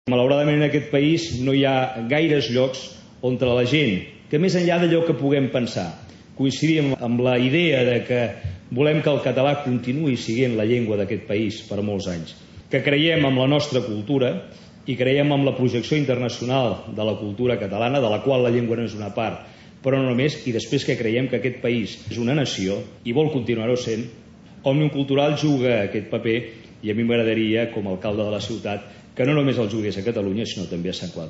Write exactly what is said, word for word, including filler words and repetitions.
Malauradament en aquest país no hi ha gaires llocs on la gent, que més enllà d'allò que puguem pensar, coincidim amb la idea de que volem que el català continuï sent la llengua d'aquest país per molts anys, que creiem en la nostra cultura i creiem en la projecció internacional de la cultura catalana, de la qual la llengua no és una part, però no només, i després que creiem que aquest país és una nació i vol continuar-ho sent. Òmnium Cultural juga aquest paper i a mi m'agradaria, com a alcalde de la ciutat, que no només el jugués a Catalunya, sinó també a Sant Cugat.